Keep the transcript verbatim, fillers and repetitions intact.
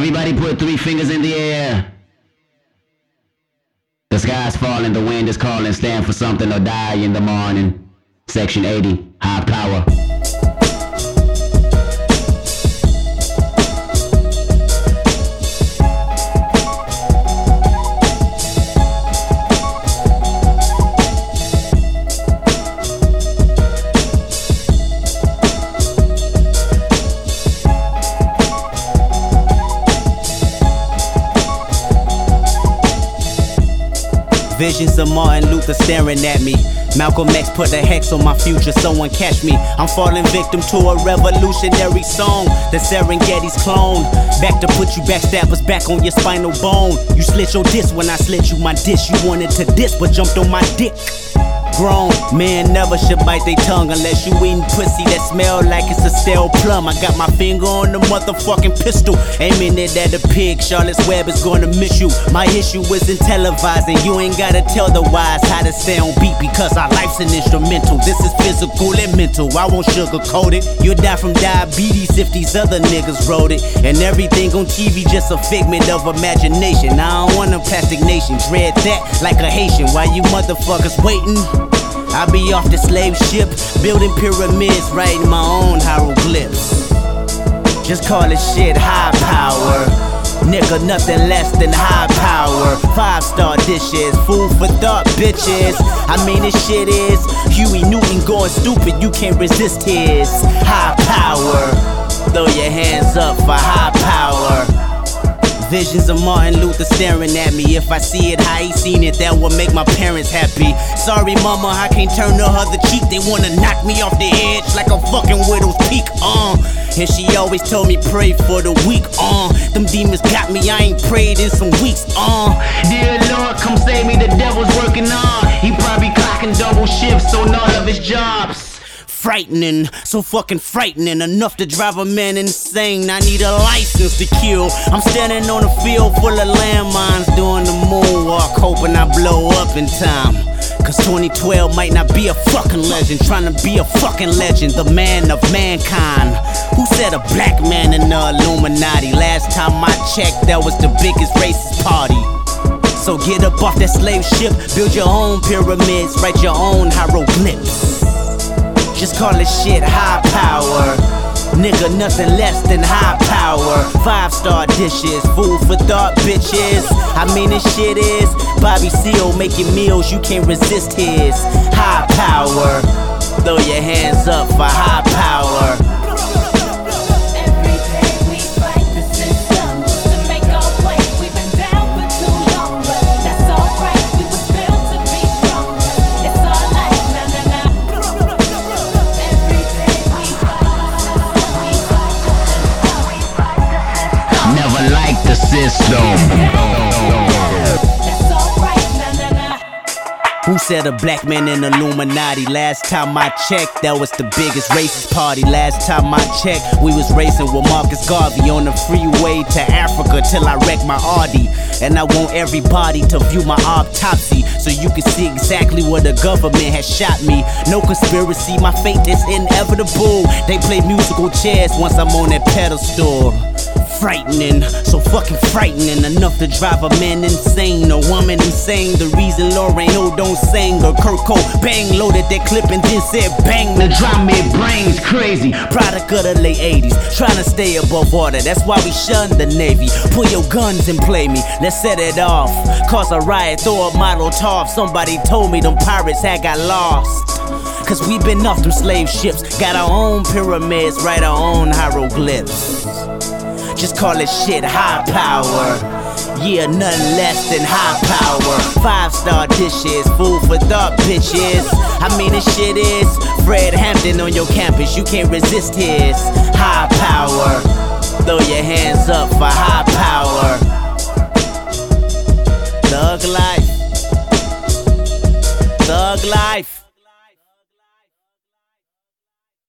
Everybody put three fingers in the air. The sky's falling, the wind is calling. Stand for something or die in the morning. Section eighty, high power. Visions of Martin Luther staring at me. Malcolm X put a hex on my future, someone catch me. I'm falling victim to a revolutionary song, the Serengeti's clone. Back to put you backstabbers back on your spinal bone. You slit your disc when I slit you my dish. You wanted to diss but jumped on my dick. Grown men never should bite their tongue unless you eating pussy that smell like it's a stale plum. I got my finger on the motherfucking pistol, aiming it at a pig. Charlotte's Web is gonna miss you. My issue isn't televising. You ain't gotta tell the wise how to stay on beat, because our life's an instrumental. This is physical and mental. I won't sugarcoat it. You'll die from diabetes if these other niggas wrote it. And everything on T V just a figment of imagination. I don't want a plastic nation. Dread that like a Haitian. While you motherfuckers waiting, I be off the slave ship, building pyramids, writing my own hieroglyphs. Just call it shit high power. Nigga, nothing less than high power. Five star dishes, food for thought, bitches. I mean, this shit is Huey Newton going stupid, you can't resist his high power. Throw your hands up for high power. Visions of Martin Luther staring at me. If I see it how he seen it, that will make my parents happy. Sorry mama, I can't turn the other cheek. They wanna knock me off the edge like a fucking widow's peak, uh And she always told me pray for the weak, uh Them demons got me, I ain't prayed in some weeks, uh Dear Lord, come save me, the devil's working on. He probably clocking double shifts on all of his jobs. Frightening, so fucking frightening, enough to drive a man insane. I need a license to kill. I'm standing on a field full of landmines, doing the moonwalk, hoping I blow up in time. Cause twenty twelve might not be a fucking legend, trying to be a fucking legend, the man of mankind. Who said a black man in the Illuminati? Last time I checked, that was the biggest racist party. So get up off that slave ship, build your own pyramids, write your own hieroglyphs. Just call it shit high power. Nigga, nothing less than high power. Five star dishes, food for thought, bitches. I mean, this shit is Bobby Seale making meals, you can't resist his high power. Throw your hands up for high power. The system. Who said a black man in Illuminati? Last time I checked, that was the biggest racist party. Last time I checked, we was racing with Marcus Garvey on the freeway to Africa till I wrecked my Audi. And I want everybody to view my autopsy so you can see exactly where the government has shot me. No conspiracy, my fate is inevitable. They play musical chairs once I'm on that pedestal. Frightening, so fucking frightening, enough to drive a man insane, a woman insane. The reason Lauren Hill don't sing, or Kurt Cobain loaded that clip and then said bang. The drum it brains crazy. Product of the late eighties, trying to stay above water, that's why we shun the Navy. Pull your guns and play me, let's set it off. Cause a riot, throw a model top. Somebody told me them pirates had got lost. Cause we been off them slave ships, got our own pyramids, write our own hieroglyphs. Just call it shit high power. Yeah, nothing less than high power. Five star dishes, food for thought, bitches. I mean, this shit is Fred Hampton on your campus, you can't resist his high power. Throw your hands up for high power. Thug life. Thug life.